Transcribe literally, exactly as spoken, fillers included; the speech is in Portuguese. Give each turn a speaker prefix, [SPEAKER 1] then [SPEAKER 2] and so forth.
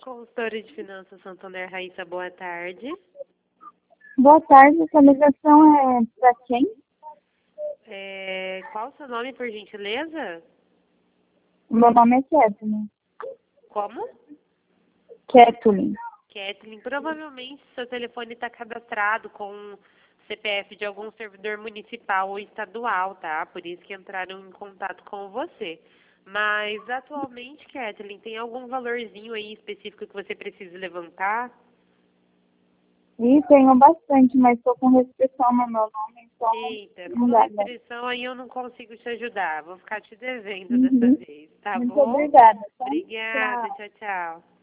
[SPEAKER 1] Consultora de Finanças Santander, Raíssa, boa tarde.
[SPEAKER 2] Boa tarde, essa ligação é para quem?
[SPEAKER 1] É, qual o seu nome, por gentileza?
[SPEAKER 2] Meu nome é Kathleen.
[SPEAKER 1] Como?
[SPEAKER 2] Kathleen.
[SPEAKER 1] Kathleen, provavelmente seu telefone está cadastrado com C P F de algum servidor municipal ou estadual, tá? Por isso que entraram em contato com você. Mas, atualmente, Kathleen, tem algum valorzinho aí específico que você precisa levantar?
[SPEAKER 2] E tenho bastante, mas estou com restrição no meu nome, então
[SPEAKER 1] Eita,
[SPEAKER 2] não
[SPEAKER 1] com
[SPEAKER 2] dá, né?
[SPEAKER 1] restrição aí eu não consigo te ajudar. Vou ficar te devendo dessa
[SPEAKER 2] Uhum.
[SPEAKER 1] vez, tá
[SPEAKER 2] Muito
[SPEAKER 1] bom?
[SPEAKER 2] obrigada, tá?
[SPEAKER 1] Obrigada,
[SPEAKER 2] Tchau.
[SPEAKER 1] tchau, tchau.